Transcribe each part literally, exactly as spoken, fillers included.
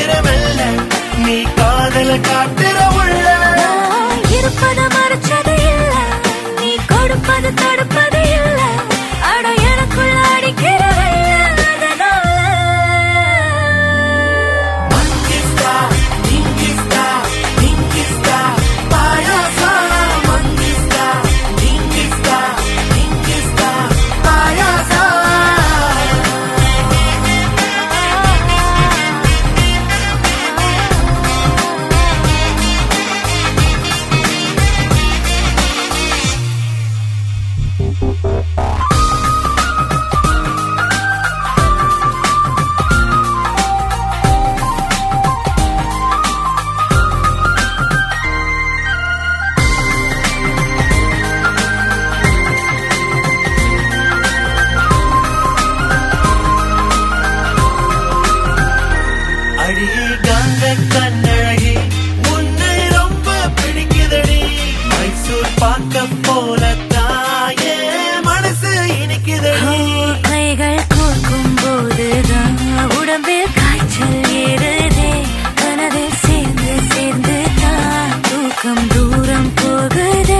மெல்ல நீ காதல காட்டுற உள்ள இருப்பத மறைச்சது இல்ல நீ கொடுப்பது தடுப்பது இல்ல அட எனக்குள்ள அடிக்கிற கண்ணழகி உன்னை ரொம்ப பிடிக்குதடி மைசூர் பாக்க போலத்தாயே மனசு இனிக்குதடி கைகள் கோர்க்கும் போதுதான் உடம்பில் காய்ச்சல் ஏறுதே கனவில் சேர்ந்து சேர்ந்து தான் தூக்கம் தூரம் போகுதே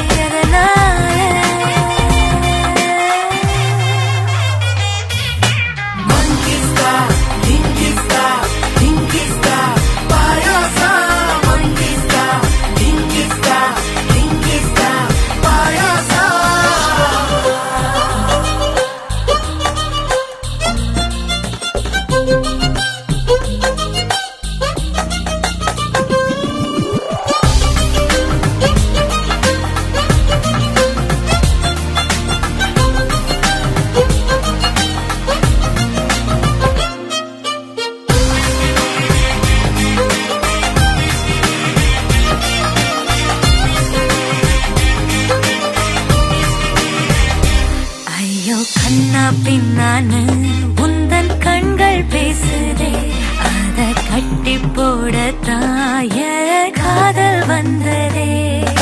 கண்ணா பின்னான்னு உந்தன் கண்கள் பேசுதே அத கட்டி போட தாய காதல் வந்ததே